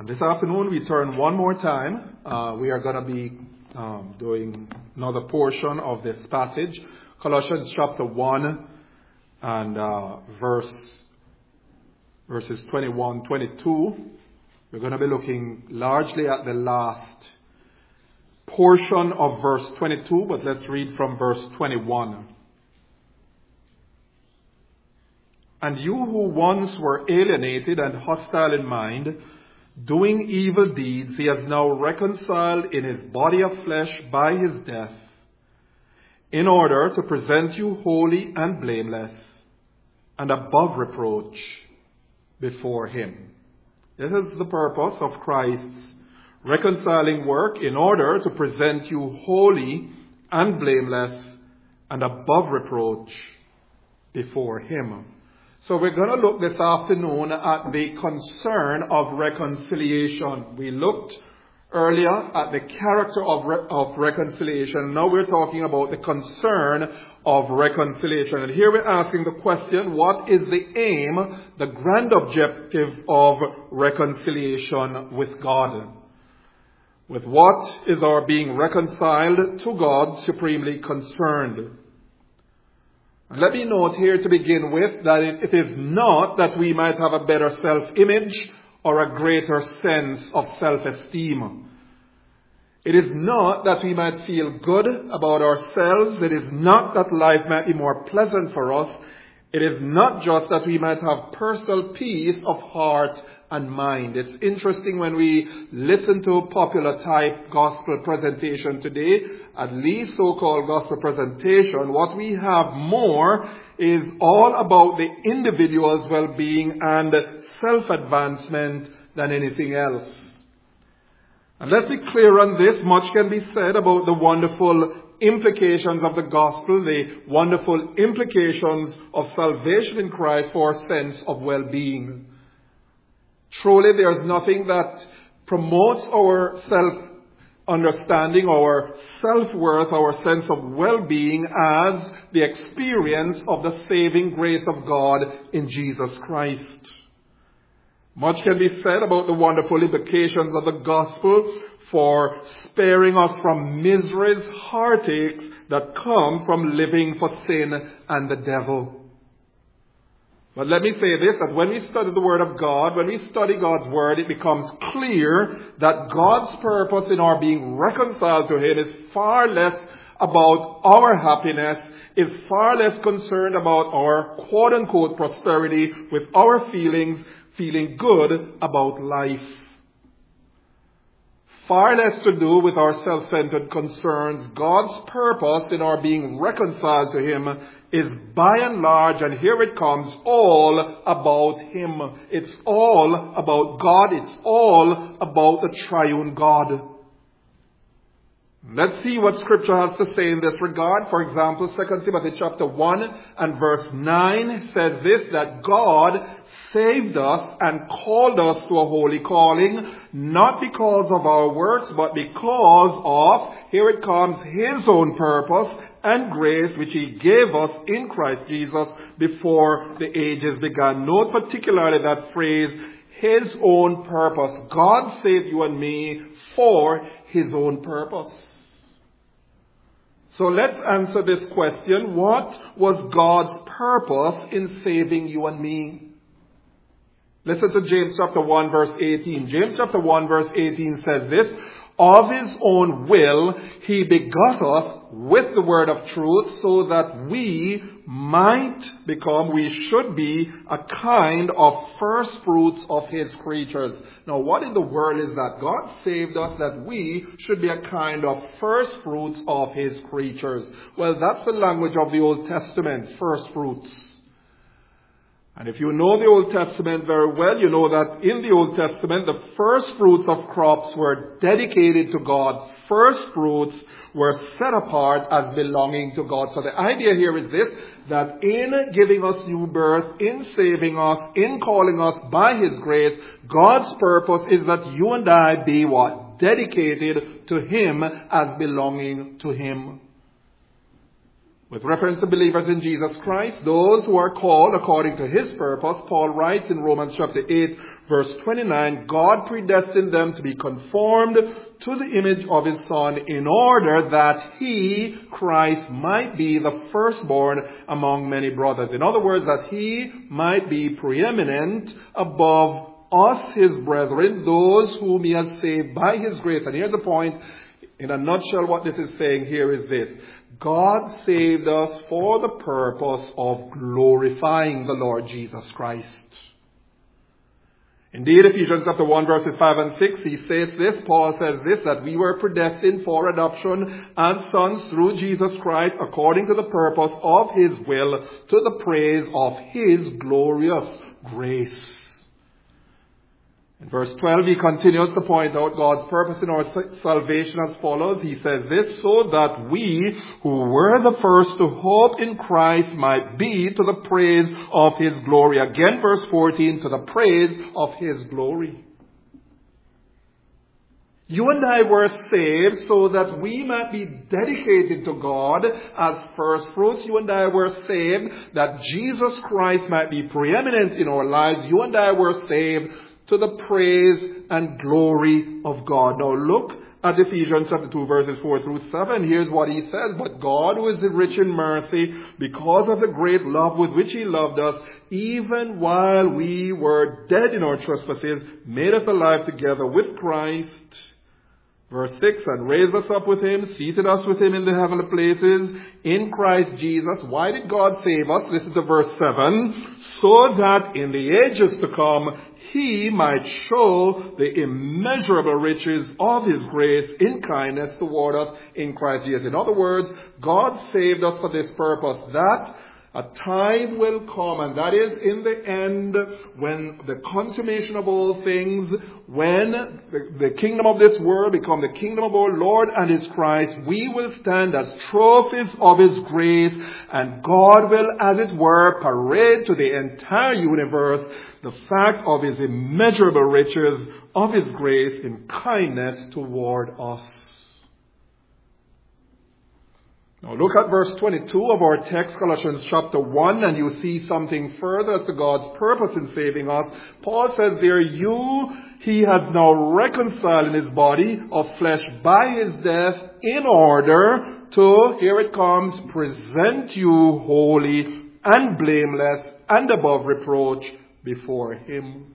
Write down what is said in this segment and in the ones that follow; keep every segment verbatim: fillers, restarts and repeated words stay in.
And this afternoon we turn one more time. Uh, we are going to be um, doing another portion of this passage, Colossians chapter one and uh, verse verses twenty-one, twenty-two. We're going to be looking largely at the last portion of verse twenty-two, but let's read from verse twenty-one. And you who once were alienated and hostile in mind, doing evil deeds, he has now reconciled in his body of flesh by his death, in order to present you holy and blameless and above reproach before him. This is the purpose of Christ's reconciling work, in order to present you holy and blameless and above reproach before him. So we're going to look this afternoon at the concern of reconciliation. We looked earlier at the character of, re- of reconciliation. Now we're talking about the concern of reconciliation. And here we're asking the question, what is the aim, the grand objective of reconciliation with God? With what is our being reconciled to God supremely concerned? Let me note here to begin with that it is not that we might have a better self-image or a greater sense of self-esteem. It is not that we might feel good about ourselves. It is not that life might be more pleasant for us. It is not just that we might have personal peace of heart and mind. It's interesting when we listen to popular type gospel presentation today, at least so-called gospel presentation, what we have more is all about the individual's well-being and self-advancement than anything else. And let's be clear on this. Much can be said about the wonderful implications of the gospel, the wonderful implications of salvation in Christ for our sense of well-being. Truly, there's nothing that promotes our self-understanding, our self-worth, our sense of well-being as the experience of the saving grace of God in Jesus Christ. Much can be said about the wonderful implications of the gospel for sparing us from miseries, heartaches that come from living for sin and the devil. But let me say this, that when we study the Word of God, when we study God's Word, it becomes clear that God's purpose in our being reconciled to Him is far less about our happiness, is far less concerned about our quote-unquote prosperity, with our feelings, feeling good about life. Far less to do with our self-centered concerns. God's purpose in our being reconciled to Him is by and large, and here it comes, all about Him. It's all about God. It's all about the triune God. Let's see what Scripture has to say in this regard. For example, Second Timothy chapter one and verse nine says this, that God saved us and called us to a holy calling, not because of our works, but because of, here it comes, His own purpose and grace, which He gave us in Christ Jesus before the ages began. Note particularly that phrase, His own purpose. God saved you and me for His own purpose. So let's answer this question. What was God's purpose in saving you and me? Listen to James chapter one verse eighteen. James chapter one verse eighteen says this, of His own will He begot us with the word of truth, so that we might become, we should be, a kind of first fruits of His creatures. Now, what in the world is that? God saved us that we should be a kind of first fruits of His creatures. Well, that's the language of the Old Testament, first fruits. And if you know the Old Testament very well, you know that in the Old Testament, the first fruits of crops were dedicated to God. First fruits were set apart as belonging to God. So the idea here is this, that in giving us new birth, in saving us, in calling us by His grace, God's purpose is that you and I be what? Dedicated to Him as belonging to Him. With reference to believers in Jesus Christ, those who are called according to his purpose, Paul writes in Romans chapter eight, verse twenty-nine, God predestined them to be conformed to the image of his Son in order that he, Christ, might be the firstborn among many brothers. In other words, that he might be preeminent above us, his brethren, those whom he has saved by his grace. And here's the point. In a nutshell, what this is saying here is this. God saved us for the purpose of glorifying the Lord Jesus Christ. Indeed, Ephesians chapter one, verses five and six, he says this, Paul says this, that we were predestined for adoption as sons through Jesus Christ according to the purpose of his will, to the praise of his glorious grace. In verse twelve, he continues to point out God's purpose in our salvation as follows. He says this, so that we who were the first to hope in Christ might be to the praise of his glory. Again, verse fourteen, to the praise of his glory. You and I were saved so that we might be dedicated to God as first fruits. You and I were saved that Jesus Christ might be preeminent in our lives. You and I were saved to the praise and glory of God. Now look at Ephesians chapter two, verses four through seven. Here's what he says. But God, who is rich in mercy, because of the great love with which he loved us, even while we were dead in our trespasses, made us alive together with Christ. Verse six, and raised us up with him, seated us with him in the heavenly places, in Christ Jesus. Why did God save us? Listen to verse seven. So that in the ages to come, he might show the immeasurable riches of his grace in kindness toward us in Christ Jesus. In other words, God saved us for this purpose, that a time will come, and that is in the end, when the consummation of all things, when the, the kingdom of this world become the kingdom of our Lord and his Christ, we will stand as trophies of his grace, and God will, as it were, parade to the entire universe the fact of his immeasurable riches of his grace in kindness toward us. Now look at verse twenty-two of our text, Colossians chapter one, and you see something further as to God's purpose in saving us. Paul says there, you he has now reconciled in his body of flesh by his death in order to, here it comes, present you holy and blameless and above reproach before him.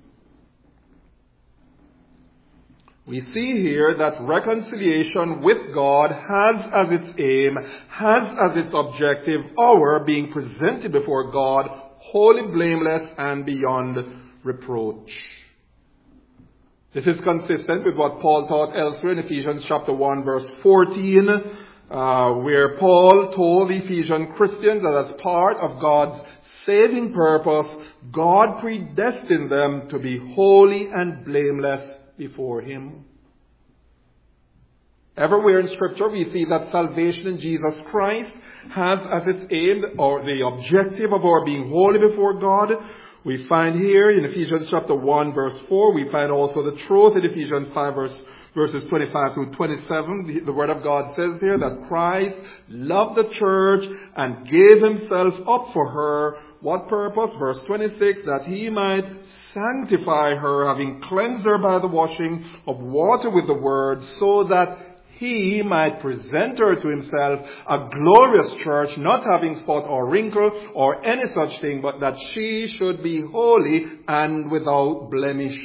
We see here that reconciliation with God has as its aim, has as its objective, our being presented before God, wholly blameless and beyond reproach. This is consistent with what Paul taught elsewhere in Ephesians chapter one, verse fourteen, uh, where Paul told the Ephesian Christians that as part of God's saving purpose, God predestined them to be holy and blameless before him. Everywhere in Scripture we see that salvation in Jesus Christ has as its aim, or the objective of our being holy before God. We find here in Ephesians chapter one, verse four, we find also the truth in Ephesians five, verse, verses twenty-five through twenty-seven. The, the Word of God says there that Christ loved the church and gave himself up for her. What purpose? Verse twenty-six, that he might sanctify her, having cleansed her by the washing of water with the word, so that he might present her to himself a glorious church, not having spot or wrinkle or any such thing, but that she should be holy and without blemish.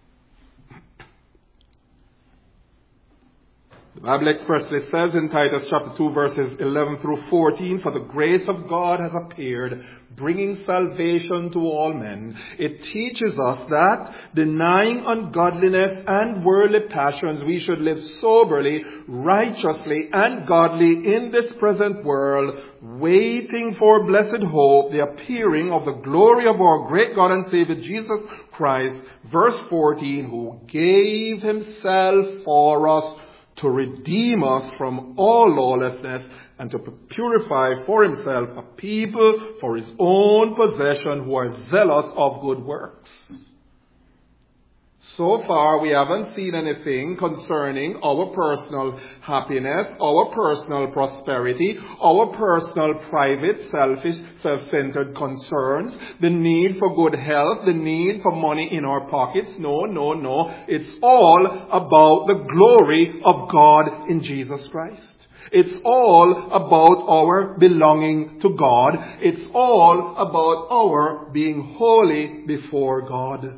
The Bible expressly says in Titus chapter two, verses eleven through fourteen, for the grace of God has appeared, bringing salvation to all men. It teaches us that, denying ungodliness and worldly passions, we should live soberly, righteously, and godly in this present world, waiting for blessed hope, the appearing of the glory of our great God and Savior Jesus Christ. Verse fourteen, who gave himself for us to redeem us from all lawlessness and to purify for himself a people for his own possession who are zealous of good works. So far, we haven't seen anything concerning our personal happiness, our personal prosperity, our personal private, selfish, self-centered concerns, the need for good health, the need for money in our pockets. No, no, no. It's all about the glory of God in Jesus Christ. It's all about our belonging to God. It's all about our being holy before God.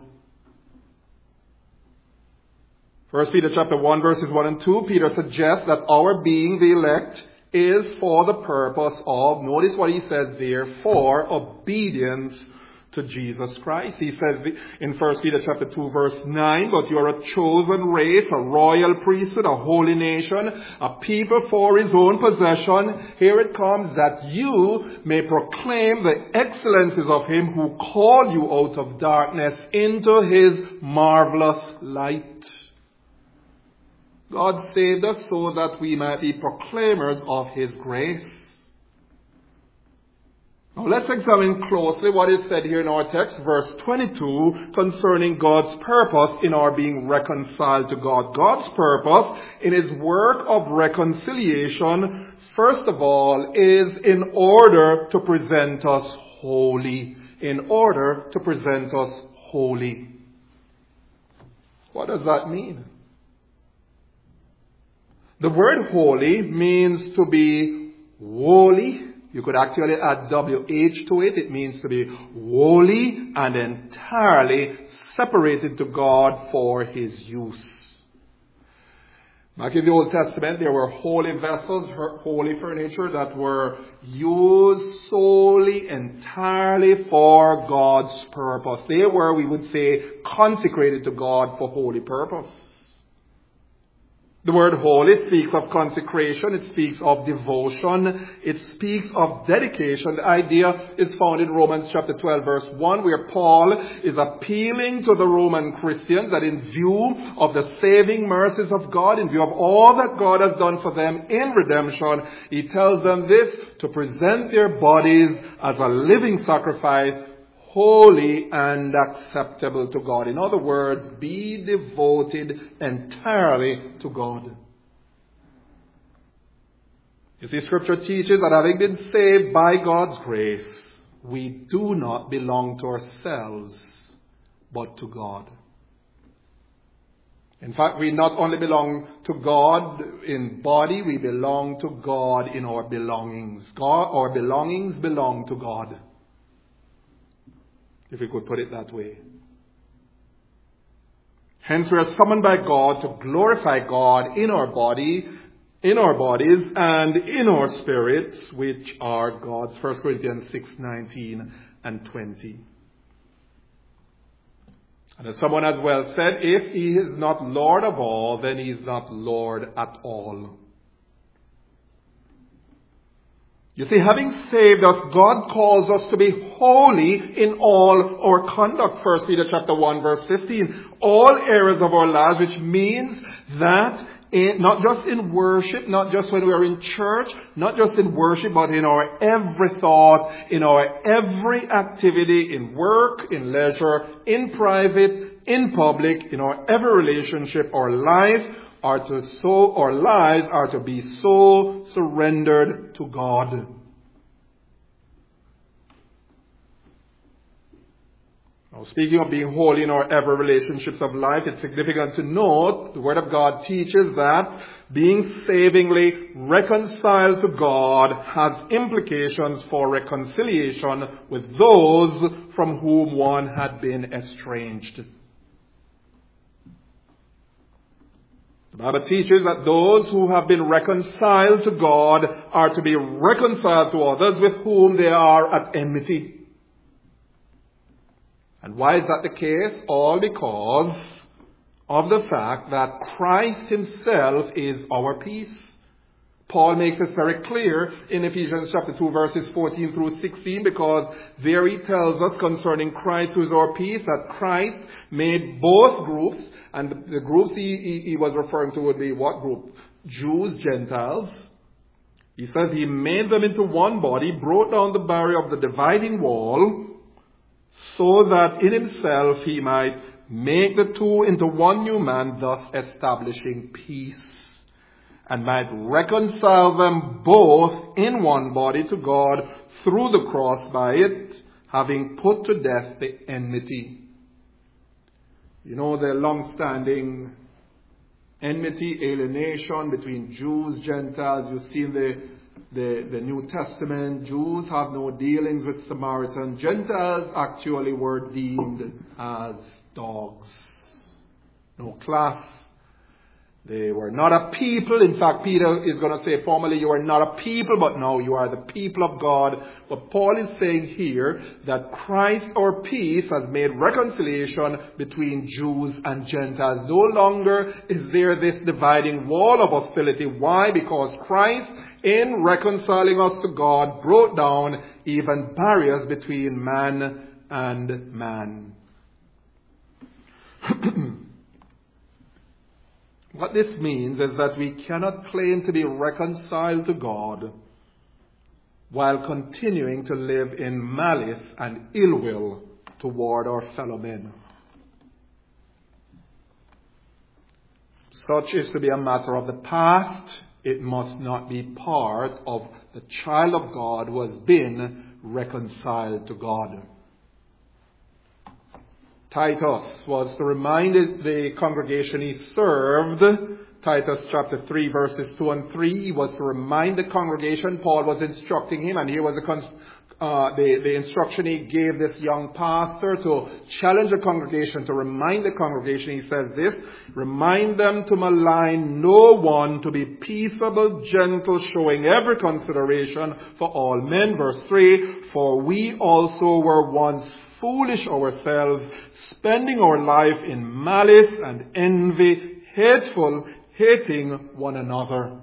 First Peter chapter one, verses one and two, Peter suggests that our being the elect is for the purpose of, notice what he says there, for obedience to Jesus Christ. He says in First Peter chapter two, verse nine, but you are a chosen race, a royal priesthood, a holy nation, a people for his own possession. Here it comes, that you may proclaim the excellencies of him who called you out of darkness into his marvelous light. God saved us so that we might be proclaimers of his grace. Now let's examine closely what is said here in our text, verse twenty-two, concerning God's purpose in our being reconciled to God. God's purpose in his work of reconciliation, first of all, is in order to present us holy. In order to present us holy. What does that mean? The word holy means to be wholly. You could actually add W H to it. It means to be wholly and entirely separated to God for his use. Back in the Old Testament, there were holy vessels, holy furniture that were used solely, entirely for God's purpose. They were, we would say, consecrated to God for holy purpose. The word holy speaks of consecration, it speaks of devotion, it speaks of dedication. The idea is found in Romans chapter twelve verse one, where Paul is appealing to the Roman Christians that in view of the saving mercies of God, in view of all that God has done for them in redemption, he tells them this, to present their bodies as a living sacrifice, holy and acceptable to God. In other words, be devoted entirely to God. You see, Scripture teaches that having been saved by God's grace, we do not belong to ourselves, but to God. In fact, we not only belong to God in body, we belong to God in our belongings. God, our belongings belong to God, if we could put it that way. Hence, we are summoned by God to glorify God in our body, in our bodies, and in our spirits, which are God's. First Corinthians six, nineteen and twenty. And as someone has well said, if he is not Lord of all, then he is not Lord at all. You see, having saved us, God calls us to be holy in all our conduct. First Peter chapter one, verse fifteen. All areas of our lives, which means that in, not just in worship, not just when we are in church, not just in worship, but in our every thought, in our every activity, in work, in leisure, in private, in public, in our every relationship, our life, are to so, our lives are to be so surrendered to God. Now, speaking of being holy in our every relationships of life, it's significant to note the Word of God teaches that being savingly reconciled to God has implications for reconciliation with those from whom one had been estranged. The Bible teaches that those who have been reconciled to God are to be reconciled to others with whom they are at enmity. And why is that the case? All because of the fact that Christ himself is our peace. Paul makes this very clear in Ephesians chapter two, verses fourteen through sixteen, because there he tells us concerning Christ, who is our peace, that Christ made both groups, and the groups he, he, he was referring to would be what group? Jews, Gentiles. He says he made them into one body, broke down the barrier of the dividing wall, so that in himself he might make the two into one new man, thus establishing peace, and might reconcile them both in one body to God through the cross, by it having put to death the enmity. You know, the long-standing enmity, alienation between Jews, Gentiles. You see in the, the, the New Testament, Jews have no dealings with Samaritans. Gentiles actually were deemed as dogs. No class. They were not a people. In fact, Peter is going to say formerly, you are not a people, but now you are the people of God. But Paul is saying here that Christ, our peace, has made reconciliation between Jews and Gentiles. No longer is there this dividing wall of hostility. Why? Because Christ, in reconciling us to God, broke down even barriers between man and man. What this means is that we cannot claim to be reconciled to God while continuing to live in malice and ill will toward our fellow men. Such is to be a matter of the past. It must not be part of the child of God who has been reconciled to God. Titus was to remind the congregation he served, Titus chapter three verses two and three, he was to remind the congregation. Paul was instructing him, and here was the, uh, the, the instruction he gave this young pastor to challenge the congregation, to remind the congregation. He says this: remind them to malign no one, to be peaceable, gentle, showing every consideration for all men. Verse three, for we also were once foolish ourselves, spending our life in malice and envy, hateful, hating one another.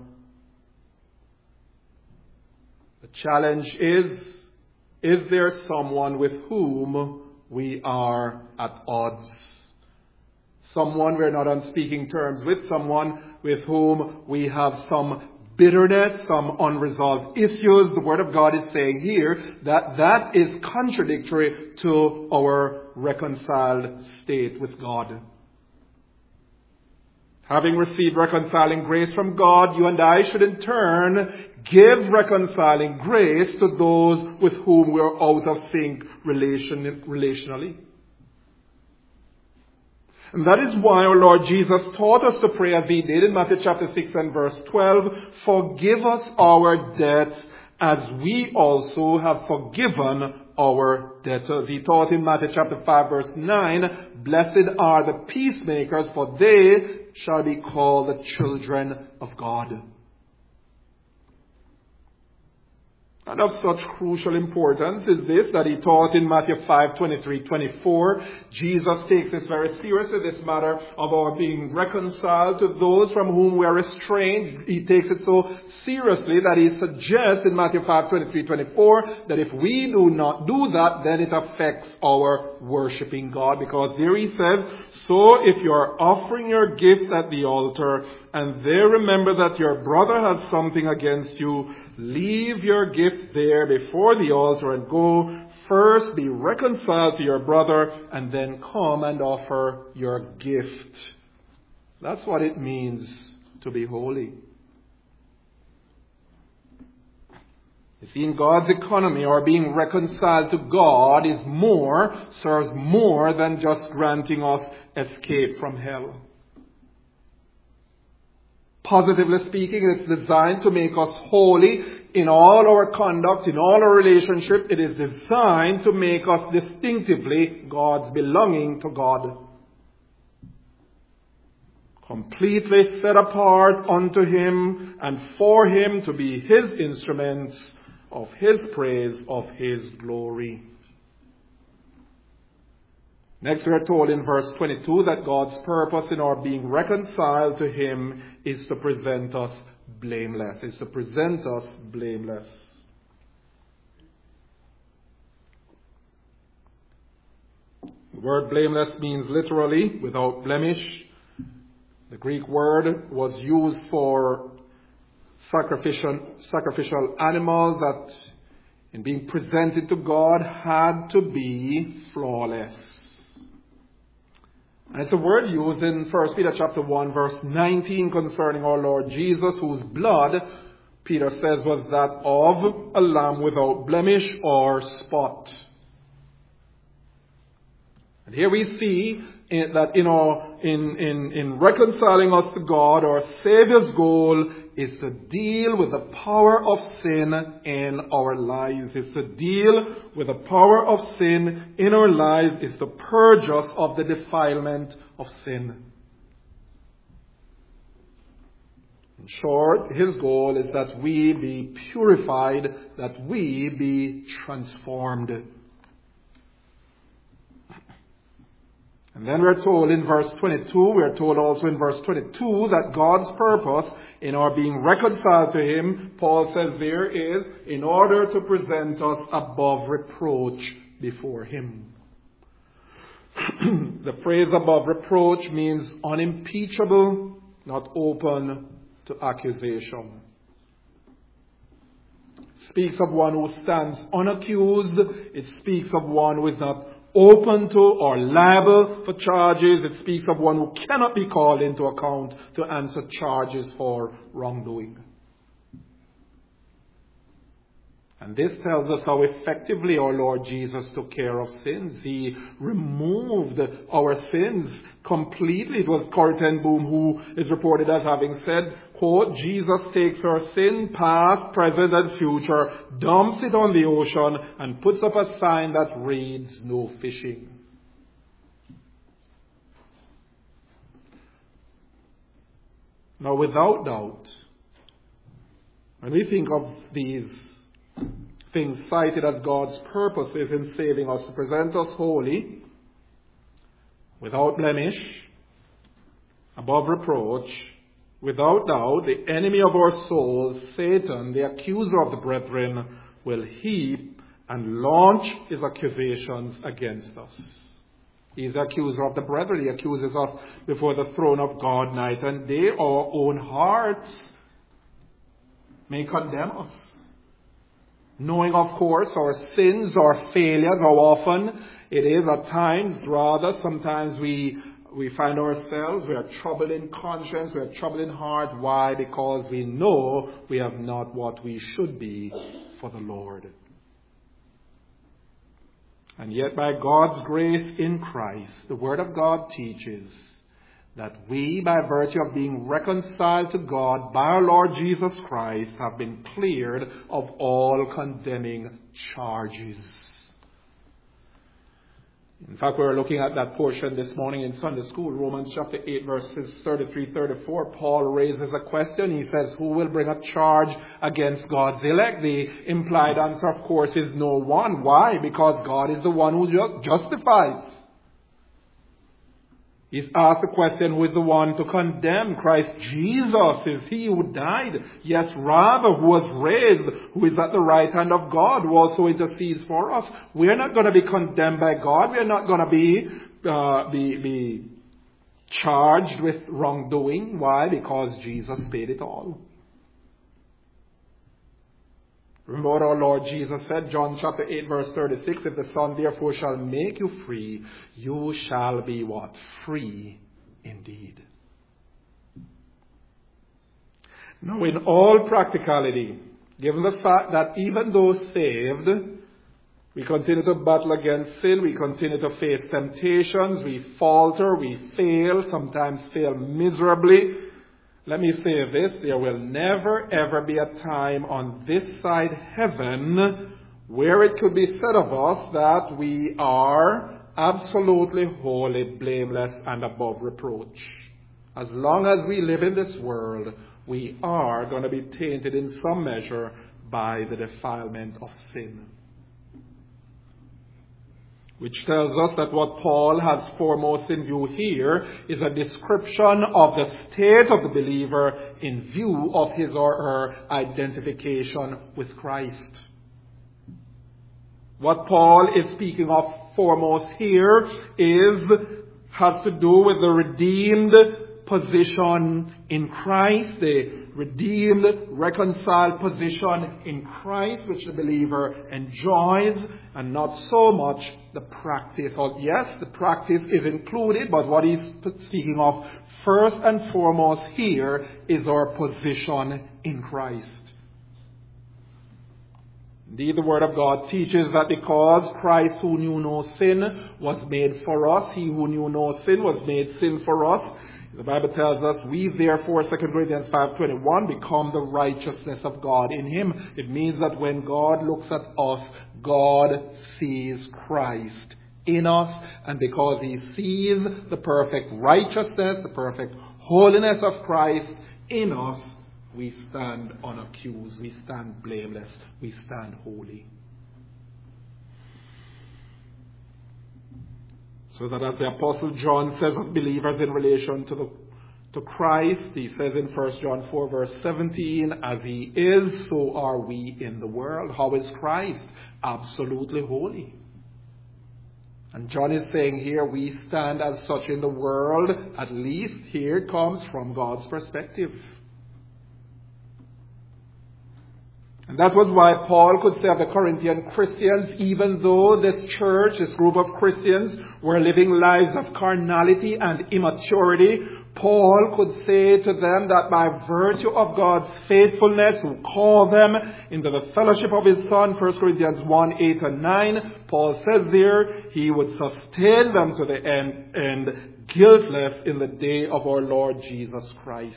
The challenge is, is there someone with whom we are at odds? Someone we're not on speaking terms with, someone with whom we have some bitterness, some unresolved issues. The Word of God is saying here that that is contradictory to our reconciled state with God. Having received reconciling grace from God, you and I should in turn give reconciling grace to those with whom we are out of sync relation, relationally. And that is why our Lord Jesus taught us to pray as he did in Matthew chapter six and verse twelve. Forgive us our debts as we also have forgiven our debtors. He taught in Matthew chapter five verse nine, blessed are the peacemakers, for they shall be called the children of God. And of such crucial importance is this, that he taught in Matthew five, twenty-three, twenty-four. Jesus takes this very seriously, this matter of our being reconciled to those from whom we are estranged. He takes it so seriously that he suggests in Matthew five, twenty-three, twenty-four that if we do not do that, then it affects our worshiping God. Because there he says, so if you are offering your gift at the altar, and there remember that your brother has something against you, leave your gift there before the altar and go first be reconciled to your brother, and then come and offer your gift. That's what it means to be holy. You see, in God's economy, our being reconciled to God is more, serves more than just granting us escape from hell. Positively speaking, it's designed to make us holy in all our conduct, in all our relationships. It is designed to make us distinctively God's, belonging to God. Completely set apart unto Him and for Him, to be His instruments of His praise, of His glory. Next we are told in verse twenty-two that God's purpose in our being reconciled to Him is to present us blameless. Is to present us blameless. The word blameless means literally without blemish. The Greek word was used for sacrificial, sacrificial animals that, in being presented to God, had to be flawless. And it's a word used in First Peter chapter one, verse nineteen concerning our Lord Jesus, whose blood, Peter says, was that of a lamb without blemish or spot. And here we see in, that in, our, in, in, in reconciling us to God, our Savior's goal is to deal with the power of sin in our lives. It's to deal with the power of sin in our lives. It's to purge us of the defilement of sin. In short, his goal is that we be purified, that we be transformed. And then we're told in verse twenty-two, we're told also in verse twenty-two that God's purpose in our being reconciled to him, Paul says there, is in order to present us above reproach before him. The phrase above reproach means unimpeachable, not open to accusation. It speaks of one who stands unaccused. It speaks of one who is not open to or liable for charges. It speaks of one who cannot be called into account to answer charges for wrongdoing. And this tells us how effectively our Lord Jesus took care of sins. He removed our sins completely. It was Corrie ten Boom who is reported as having said, quote, Jesus takes our sin, past, present, and future, dumps it on the ocean, and puts up a sign that reads, no fishing. Now, without doubt, when we think of these things cited as God's purposes in saving us, to present us holy, without blemish, above reproach, without doubt, the enemy of our souls, Satan, the accuser of the brethren, will heap and launch his accusations against us. He is the accuser of the brethren. He accuses us before the throne of God night and day. Our own hearts may condemn us. Knowing, of course, our sins, our failures, how often it is at times, rather, sometimes we we find ourselves, we are troubled in conscience, we are troubled in heart. Why? Because we know we have not what we should be for the Lord. And yet, by God's grace in Christ, the Word of God teaches that we, by virtue of being reconciled to God by our Lord Jesus Christ, have been cleared of all condemning charges. In fact, we were looking at that portion this morning in Sunday school, Romans chapter eight, verses thirty-three, thirty-four. Paul raises a question. He says, who will bring a charge against God's elect? The implied answer, of course, is no one. Why? Because God is the one who justifies. He's asked the question, who is the one to condemn? Christ Jesus is he who died. Yes, rather, who was raised, who is at the right hand of God, who also intercedes for us. We are not going to be condemned by God. We are not going to be, uh, be, be charged with wrongdoing. Why? Because Jesus paid it all. Remember what our Lord Jesus said, John chapter eight, verse thirty-six, if the Son therefore shall make you free, you shall be what? Free indeed. Now, in all practicality, given the fact that even though saved, we continue to battle against sin, we continue to face temptations, we falter, we fail, sometimes fail miserably. Let me say this, there will never ever be a time on this side heaven where it could be said of us that we are absolutely holy, blameless, and above reproach. As long as we live in this world, we are going to be tainted in some measure by the defilement of sin. Which tells us that what Paul has foremost in view here is a description of the state of the believer in view of his or her identification with Christ. What Paul is speaking of foremost here is, has to do with the redeemed position in Christ, the redeemed, reconciled position in Christ, which the believer enjoys, and not so much the practice. Or yes, the practice is included, but what he's speaking of first and foremost here is our position in Christ. Indeed, the Word of God teaches that because Christ, who knew no sin, was made for us, he who knew no sin was made sin for us. The Bible tells us, we therefore, Second Corinthians five twenty-one, become the righteousness of God in him. It means that when God looks at us, God sees Christ in us. And because he sees the perfect righteousness, the perfect holiness of Christ in us, we stand unaccused, we stand blameless, we stand holy. So that as the Apostle John says of believers in relation to the to Christ, he says in First John four verse seventeen, as he is, so are we in the world. How is Christ? Absolutely holy. And John is saying here, we stand as such in the world, at least here it comes from God's perspective. And that was why Paul could say of the Corinthian Christians, even though this church, this group of Christians, were living lives of carnality and immaturity, Paul could say to them that by virtue of God's faithfulness, who called them into the fellowship of his Son, First Corinthians one, eight and nine, Paul says there, he would sustain them to the end, end guiltless in the day of our Lord Jesus Christ.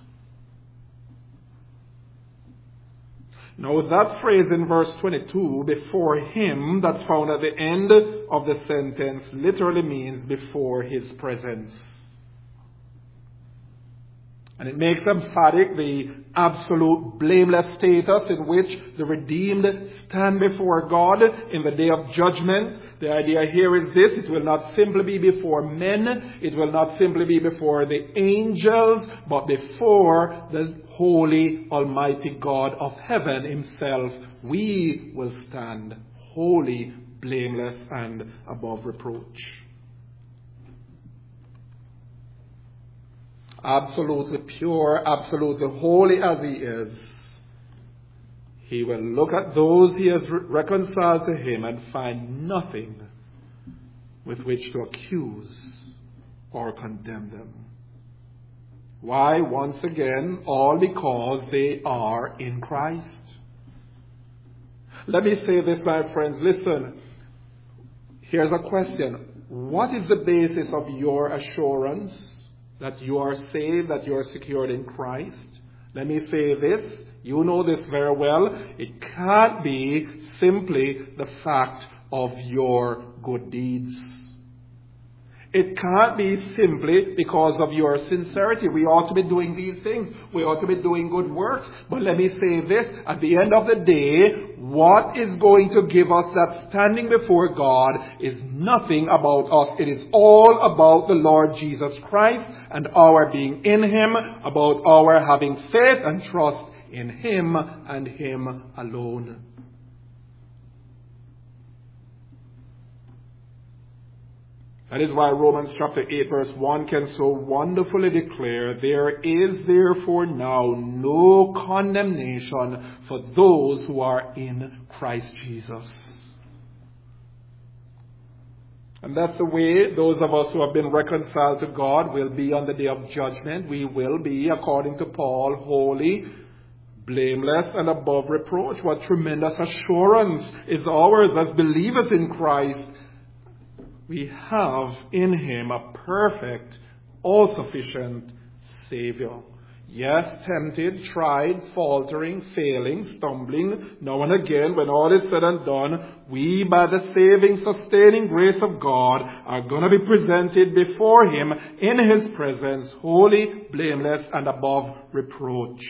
Now that phrase in verse twenty-two, before him, that's found at the end of the sentence, literally means before his presence. And it makes emphatic the absolute blameless status in which the redeemed stand before God in the day of judgment. The idea here is this: it will not simply be before men, it will not simply be before the angels, but before the holy, almighty God of heaven himself. We will stand holy, blameless, and above reproach. Absolutely pure, absolutely holy as he is, he will look at those he has re- reconciled to him and find nothing with which to accuse or condemn them. Why? Once again, all because they are in Christ. Let me say this, my friends. Listen, here's a question. What is the basis of your assurance that you are saved, that you are secured in Christ? Let me say this. You know this very well. It can't be simply the fact of your good deeds. It can't be simply because of your sincerity. We ought to be doing these things. We ought to be doing good works. But let me say this. At the end of the day, what is going to give us that standing before God is nothing about us. It is all about the Lord Jesus Christ and our being in him, about our having faith and trust in him and him alone. That is why Romans chapter eight verse one can so wonderfully declare, there is therefore now no condemnation for those who are in Christ Jesus. And that's the way those of us who have been reconciled to God will be on the day of judgment. We will be, according to Paul, holy, blameless, and above reproach. What tremendous assurance is ours as believers in Christ. We have in him a perfect, all-sufficient Savior. Yes, tempted, tried, faltering, failing, stumbling, now and again, when all is said and done, we, by the saving, sustaining grace of God, are going to be presented before him in his presence, holy, blameless, and above reproach.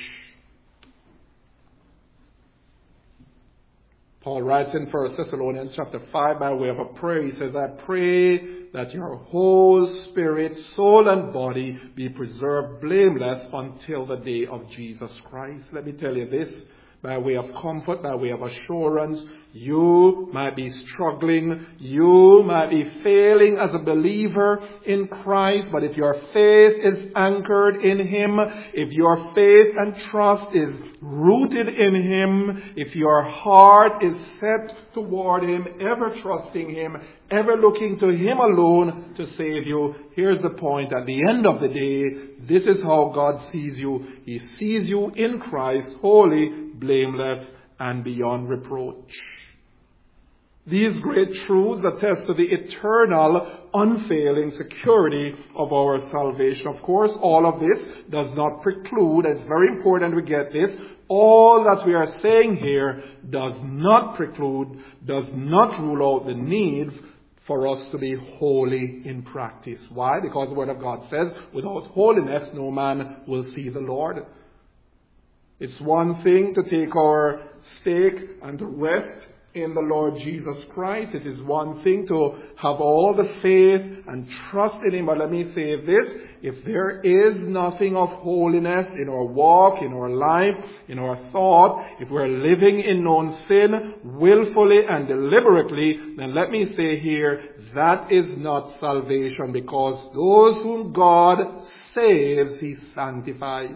Paul writes in First Thessalonians chapter five by way of a prayer. He says, I pray that your whole spirit, soul, and body be preserved blameless until the day of Jesus Christ. Let me tell you this. by way of comfort, by way of assurance. You might be struggling. You might be failing as a believer in Christ. But if your faith is anchored in Him, if your faith and trust is rooted in Him, if your heart is set toward Him, ever trusting Him, ever looking to Him alone to save you, here's the point. At the end of the day, this is how God sees you. He sees you in Christ, holy, blameless, and beyond reproach. These great truths attest to the eternal, unfailing security of our salvation. Of course, all of this does not preclude, it's very important we get this, all that we are saying here does not preclude, does not rule out the need for us to be holy in practice. Why? Because the Word of God says, without holiness no man will see the Lord. It's one thing to take our stake and to rest in the Lord Jesus Christ. It is one thing to have all the faith and trust in Him. But let me say this, if there is nothing of holiness in our walk, in our life, in our thought, if we're living in known sin, willfully and deliberately, then let me say here, that is not salvation, because those whom God saves, He sanctifies.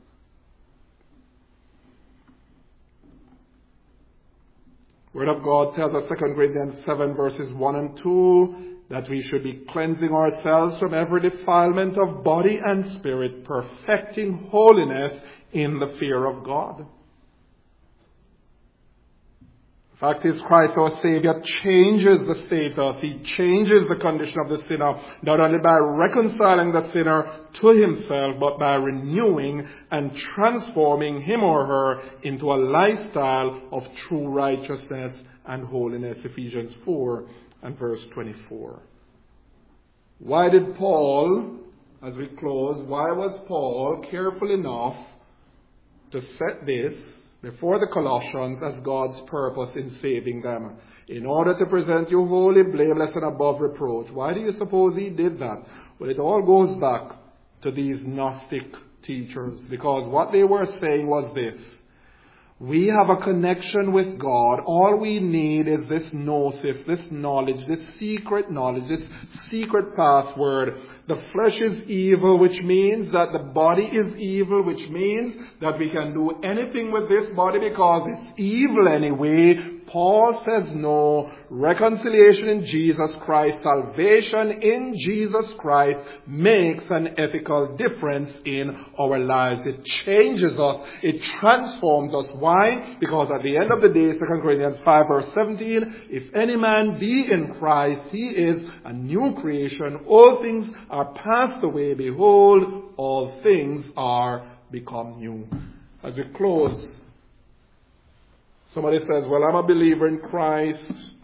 Word of God tells us, Second Corinthians seven verses one and two, that we should be cleansing ourselves from every defilement of body and spirit, perfecting holiness in the fear of God. The fact is, Christ our Savior changes the status. He changes the condition of the sinner, not only by reconciling the sinner to Himself, but by renewing and transforming him or her into a lifestyle of true righteousness and holiness. Ephesians four and verse twenty-four. Why did Paul, as we close, why was Paul careful enough to set this before the Colossians as God's purpose in saving them, in order to present you holy, blameless, and above reproach? Why do you suppose he did that? Well, it all goes back to these Gnostic teachers, because what they were saying was this: we have a connection with God. All we need is this gnosis, this knowledge, this secret knowledge, this secret password. The flesh is evil, which means that the body is evil, which means that we can do anything with this body because it's evil anyway. Paul says no. Reconciliation in Jesus Christ, salvation in Jesus Christ makes an ethical difference in our lives. It changes us. It transforms us. Why? Because at the end of the day, Second Corinthians five verse seventeen, if any man be in Christ, he is a new creation. All things are passed away. Behold, all things are become new. As we close, somebody says, well, I'm a believer in Christ.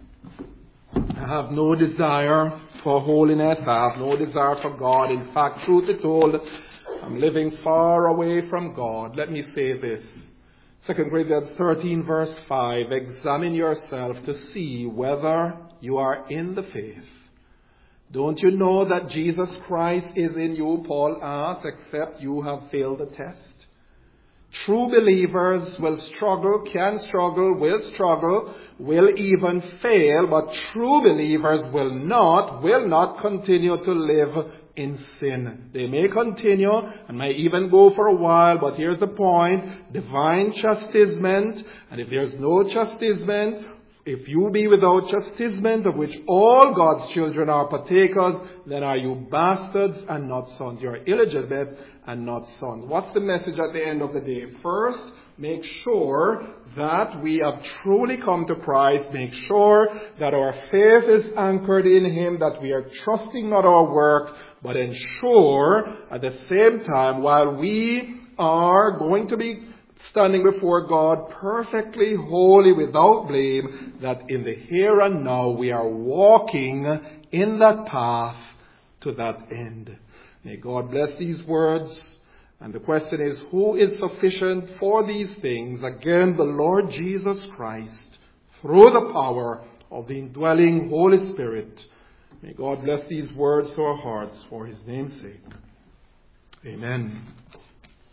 I have no desire for holiness. I have no desire for God. In fact, truth be told, I'm living far away from God. Let me say this. Second Corinthians thirteen verse five, examine yourself to see whether you are in the faith. Don't you know that Jesus Christ is in you, Paul asks, except you have failed the test? True believers will struggle, can struggle, will struggle, will even fail, but true believers will not, will not continue to live in sin. They may continue and may even go for a while, but here's the point: divine chastisement. And if there's no chastisement, if you be without chastisement, of which all God's children are partakers, then are you bastards and not sons. You are illegitimate and not sons. What's the message at the end of the day? First, make sure that we have truly come to Christ. Make sure that our faith is anchored in Him, that we are trusting not our works, but ensure at the same time, while we are going to be standing before God perfectly holy, without blame, that in the here and now we are walking in that path to that end. May God bless these words. And the question is, who is sufficient for these things? Again, the Lord Jesus Christ, through the power of the indwelling Holy Spirit. May God bless these words to our hearts for His name's sake. Amen.